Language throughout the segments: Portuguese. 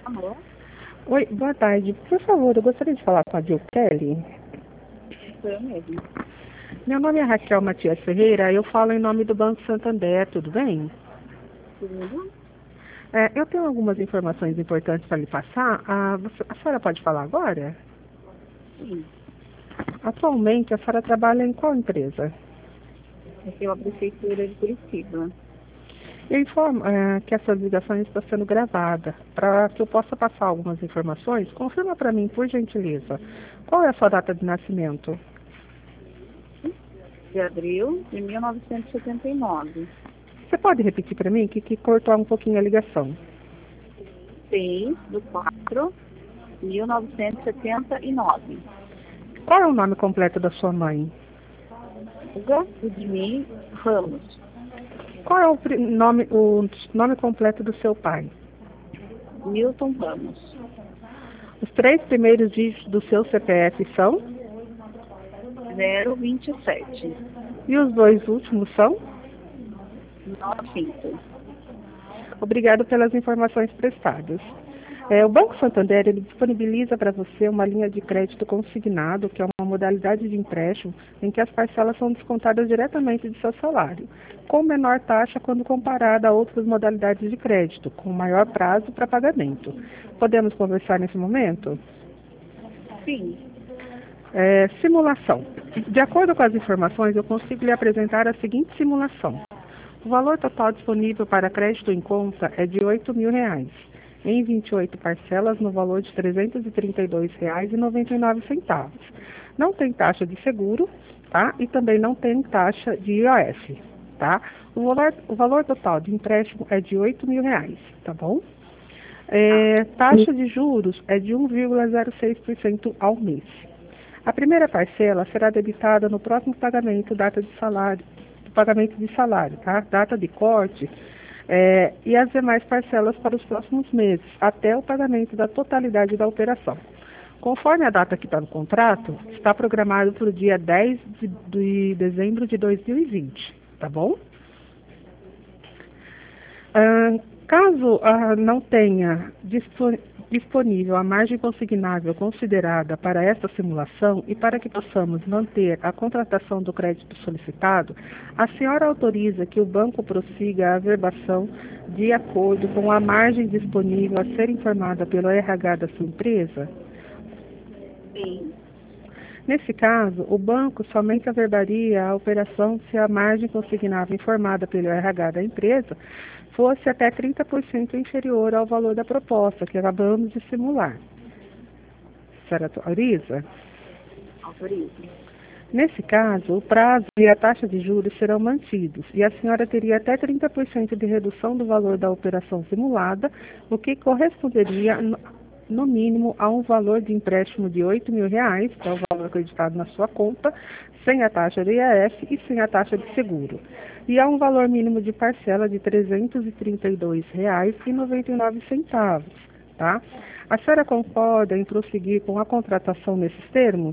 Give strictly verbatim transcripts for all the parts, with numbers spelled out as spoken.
Alô? Oi, boa tarde. Por favor, eu gostaria de falar com a Jill Kelly. Sou eu mesmo. Meu nome é Raquel Matias Ferreira, eu falo em nome do Banco Santander, tudo bem? Tudo? É, eu tenho algumas informações importantes para lhe passar. Ah, você- a senhora pode falar agora? Sim. Atualmente, a senhora trabalha em qual empresa? É pela Prefeitura de Curitiba. Eu informo é, que essa ligação está sendo gravada. Para que eu possa passar algumas informações, confirma para mim, por gentileza, qual é a sua data de nascimento? De abril de mil novecentos e setenta e nove. Você pode repetir para mim que, que cortou um pouquinho a ligação? seis do quatro de mil novecentos e setenta e nove. Qual é o nome completo da sua mãe? Olga Ludmir Ramos. Qual é o pri- nome, o nome completo do seu pai? Milton Ramos. Os três primeiros dígitos do seu C P F são? zero vinte e sete. E os dois últimos são? nove cinco. Obrigado pelas informações prestadas. É, o Banco Santander ele disponibiliza para você uma linha de crédito consignado, que é uma modalidade de empréstimo em que as parcelas são descontadas diretamente do seu salário, com menor taxa quando comparada a outras modalidades de crédito, com maior prazo para pagamento. Podemos conversar nesse momento? Sim. É, simulação. De acordo com as informações, eu consigo lhe apresentar a seguinte simulação. O valor total disponível para crédito em conta é de oito mil reais, em vinte e oito parcelas no valor de trezentos e trinta e dois reais e noventa e nove centavos. Não tem taxa de seguro, tá? E também não tem taxa de I O F, tá? O valor, o valor total de empréstimo é de oito mil reais, tá bom? É, taxa de juros é de um vírgula zero seis por cento ao mês. A primeira parcela será debitada no próximo pagamento, data de salário, do pagamento de salário, tá? Data de corte, é, e as demais parcelas para os próximos meses, até o pagamento da totalidade da operação. Conforme a data que está no contrato, está programado para o dia dez de, de dezembro de dois mil e vinte, tá bom? Ah, caso ah, não tenha dispo- disponível a margem consignável considerada para esta simulação e para que possamos manter a contratação do crédito solicitado, a senhora autoriza que o banco prossiga a averbação de acordo com a margem disponível a ser informada pelo R H da sua empresa? Sim. Nesse caso, o banco somente averbaria a operação se a margem consignável informada pelo R H da empresa fosse até trinta por cento inferior ao valor da proposta que acabamos de simular. A senhora autoriza? Autorizo. Nesse caso, o prazo e a taxa de juros serão mantidos e a senhora teria até trinta por cento de redução do valor da operação simulada, o que corresponderia, no- no mínimo, a um valor de empréstimo de oito mil reais, que é o valor acreditado na sua conta, sem a taxa de I A F e sem a taxa de seguro, e a um valor mínimo de parcela de trezentos e trinta e dois reais e noventa e nove centavos, tá? A senhora concorda em prosseguir com a contratação nesses termos?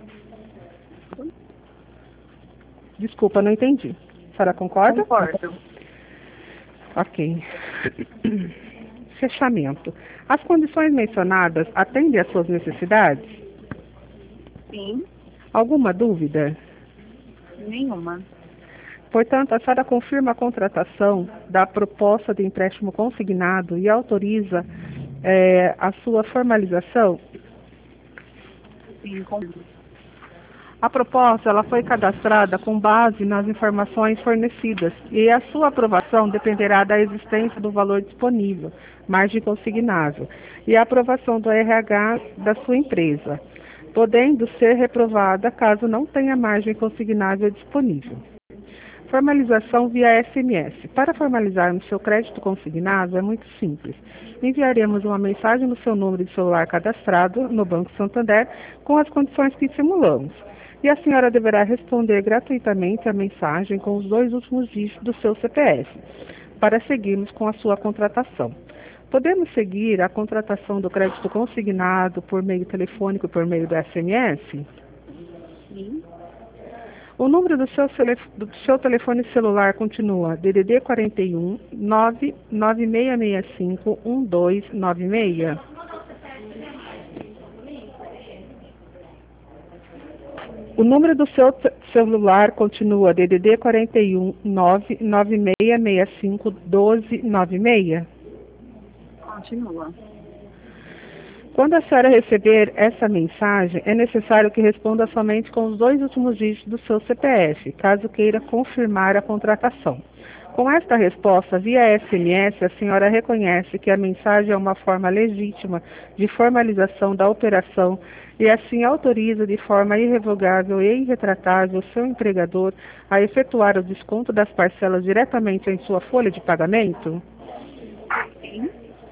Desculpa, não entendi. A senhora concorda? Concordo. Ok. Fechamento. As condições mencionadas atendem às suas necessidades? Sim. Alguma dúvida? Nenhuma. Portanto, a senhora confirma a contratação da proposta de empréstimo consignado e autoriza eh, a sua formalização? Sim, concordo. A proposta ela foi cadastrada com base nas informações fornecidas e a sua aprovação dependerá da existência do valor disponível, margem consignável, e a aprovação do R H da sua empresa, podendo ser reprovada caso não tenha margem consignável disponível. Formalização via S M S. Para formalizarmos seu crédito consignado é muito simples. Enviaremos uma mensagem no seu número de celular cadastrado no Banco Santander com as condições que simulamos. E a senhora deverá responder gratuitamente a mensagem com os dois últimos dígitos do seu C P F, para seguirmos com a sua contratação. Podemos seguir a contratação do crédito consignado por meio telefônico e por meio do S M S? Sim. O número do seu, celef- do seu telefone celular continua D D D quarenta e um, nove nove seis seis cinco, um dois nove seis. O número do seu t- celular continua D D D quarenta e um, nove nove seis seis cinco, um dois nove seis. Continua. Quando a senhora receber essa mensagem, é necessário que responda somente com os dois últimos dígitos do seu C P F, caso queira confirmar a contratação. Com esta resposta via S M S, a senhora reconhece que a mensagem é uma forma legítima de formalização da operação e assim autoriza de forma irrevogável e irretratável o seu empregador a efetuar o desconto das parcelas diretamente em sua folha de pagamento? Sim.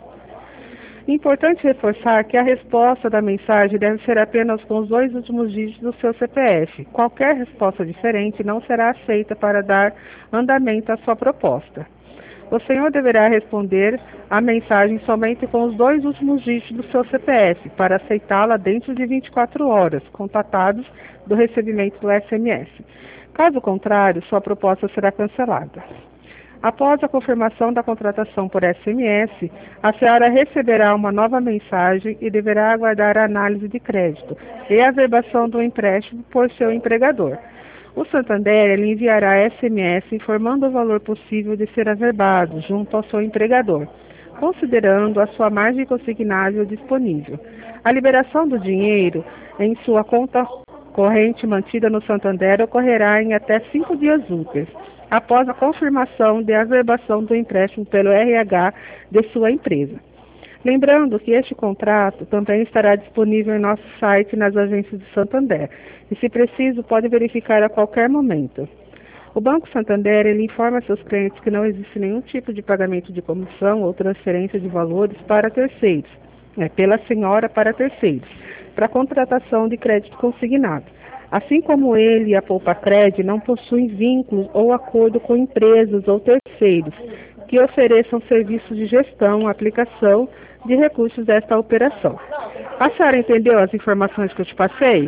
Importante reforçar que a resposta da mensagem deve ser apenas com os dois últimos dígitos do seu C P F. Qualquer resposta diferente não será aceita para dar andamento à sua proposta. O senhor deverá responder a mensagem somente com os dois últimos dígitos do seu C P F, para aceitá-la dentro de vinte e quatro horas, contatados do recebimento do S M S. Caso contrário, sua proposta será cancelada. Após a confirmação da contratação por S M S, a senhora receberá uma nova mensagem e deverá aguardar a análise de crédito e a averbação do empréstimo por seu empregador. O Santander lhe enviará S M S informando o valor possível de ser averbado junto ao seu empregador, considerando a sua margem consignável disponível. A liberação do dinheiro em sua conta corrente mantida no Santander ocorrerá em até cinco dias úteis, após a confirmação de averbação do empréstimo pelo R H de sua empresa. Lembrando que este contrato também estará disponível em nosso site e nas agências do Santander, e se preciso pode verificar a qualquer momento. O Banco Santander ele informa seus clientes que não existe nenhum tipo de pagamento de comissão ou transferência de valores para terceiros, é, pela senhora para terceiros, para contratação de crédito consignado. Assim como ele e a Poupacred não possuem vínculos ou acordo com empresas ou terceiros que ofereçam serviços de gestão, aplicação de recursos desta operação. A senhora entendeu as informações que eu te passei?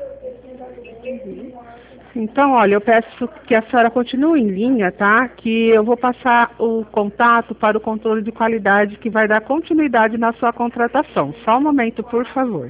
Entendi. Então, olha, eu peço que a senhora continue em linha, tá? Que eu vou passar o contato para o controle de qualidade que vai dar continuidade na sua contratação. Só um momento, por favor.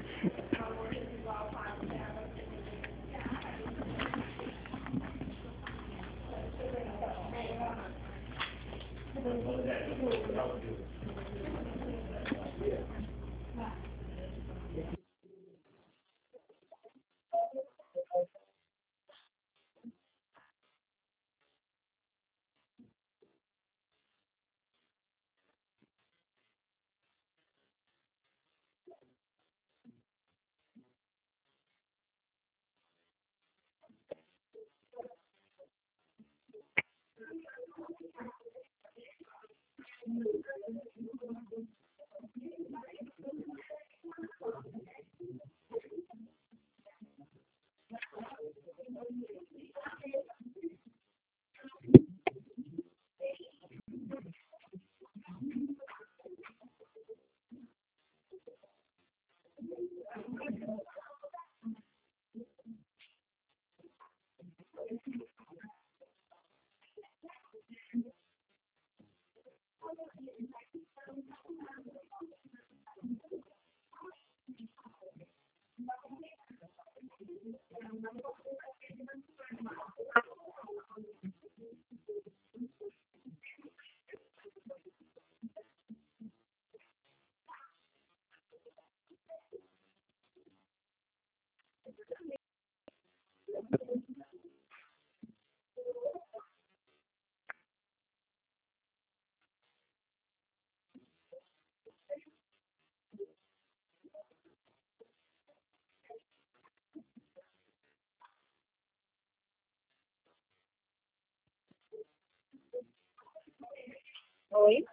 Oi?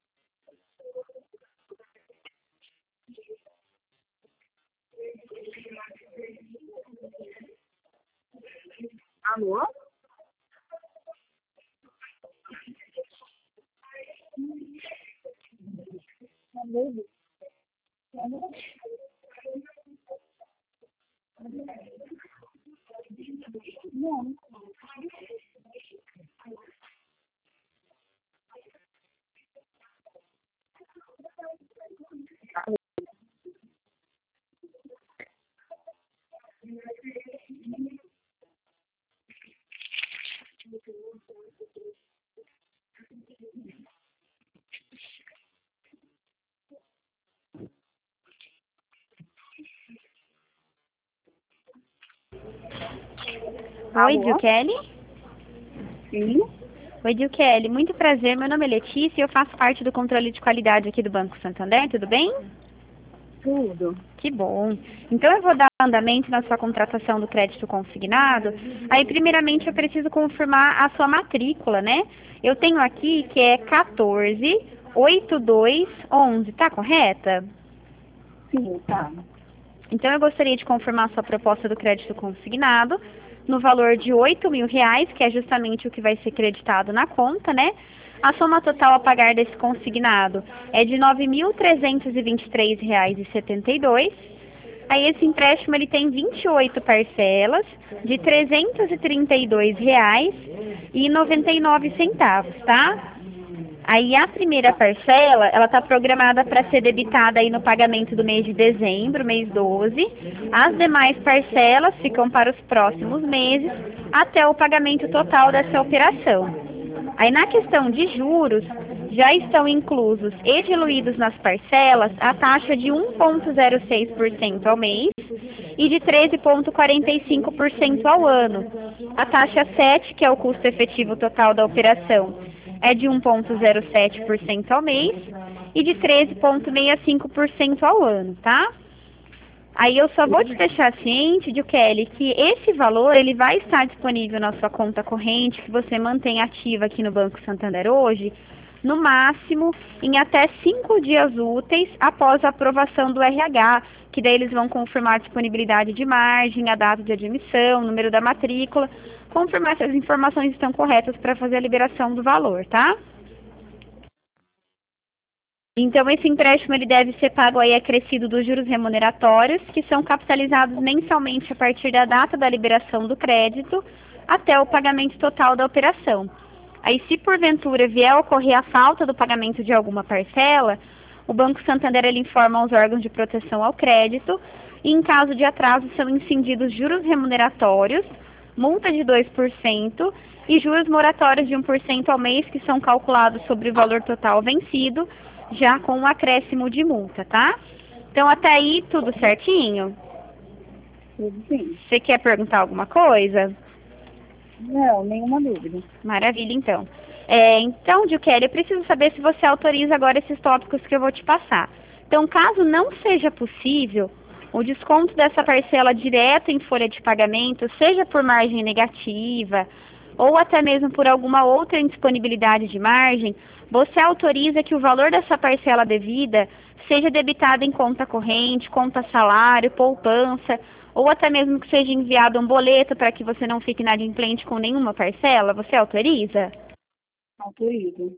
Alô? Não. Oi, Alô? Dilkelly? Sim, Oi, Dilkelly. Muito prazer. Meu nome é Letícia e eu faço parte do controle de qualidade aqui do Banco Santander. Tudo bem? tudo. Que bom. Então eu vou dar andamento na sua contratação do crédito consignado. Aí, primeiramente, eu preciso confirmar a sua matrícula, né? Eu tenho aqui que é quatorze oitenta e dois onze, tá correta? Sim, tá. Então, eu gostaria de confirmar a sua proposta do crédito consignado no valor de oito mil reais, que é justamente o que vai ser creditado na conta, né? A soma total a pagar desse consignado é de nove mil trezentos e vinte e três reais e setenta e dois. Aí esse empréstimo ele tem vinte e oito parcelas de trezentos e trinta e dois reais e noventa e nove centavos, tá? Aí a primeira parcela, ela está programada para ser debitada aí no pagamento do mês de dezembro, mês doze. As demais parcelas ficam para os próximos meses, até o pagamento total dessa operação. Aí na questão de juros, já estão inclusos e diluídos nas parcelas a taxa de um vírgula zero seis por cento ao mês e de treze vírgula quarenta e cinco por cento ao ano. A taxa sete, que é o custo efetivo total da operação, é de um vírgula zero sete por cento ao mês e de treze vírgula sessenta e cinco por cento ao ano, tá? Aí eu só vou te deixar ciente, de Kelly, que esse valor ele vai estar disponível na sua conta corrente, que você mantém ativa aqui no Banco Santander hoje, no máximo em até cinco dias úteis após a aprovação do R H, que daí eles vão confirmar a disponibilidade de margem, a data de admissão, o número da matrícula, confirmar se as informações estão corretas para fazer a liberação do valor, tá? Então, esse empréstimo ele deve ser pago aí acrescido dos juros remuneratórios, que são capitalizados mensalmente a partir da data da liberação do crédito até o pagamento total da operação. Aí, se porventura vier a ocorrer a falta do pagamento de alguma parcela, o Banco Santander ele informa aos órgãos de proteção ao crédito e, em caso de atraso, são incididos juros remuneratórios, multa de dois por cento e juros moratórios de um por cento ao mês, que são calculados sobre o valor total vencido, já com um acréscimo de multa, tá? Então, até aí, tudo certinho? Tudo sim. Você quer perguntar alguma coisa? Não, nenhuma dúvida. Maravilha, então. É, então, Dilkelly, eu preciso saber se você autoriza agora esses tópicos que eu vou te passar. Então, caso não seja possível, o desconto dessa parcela direta em folha de pagamento, seja por margem negativa ou até mesmo por alguma outra indisponibilidade de margem, você autoriza que o valor dessa parcela devida seja debitado em conta corrente, conta salário, poupança, ou até mesmo que seja enviado um boleto para que você não fique inadimplente com nenhuma parcela? Você autoriza? Autorizo.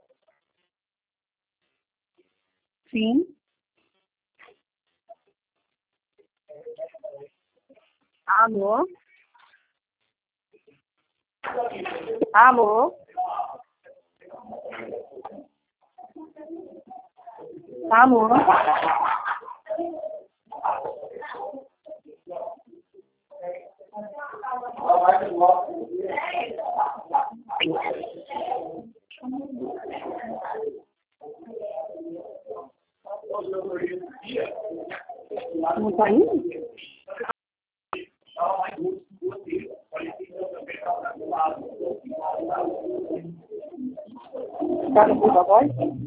Sim. Alô? Alô? Alô? Não tá indo? Tá no voz?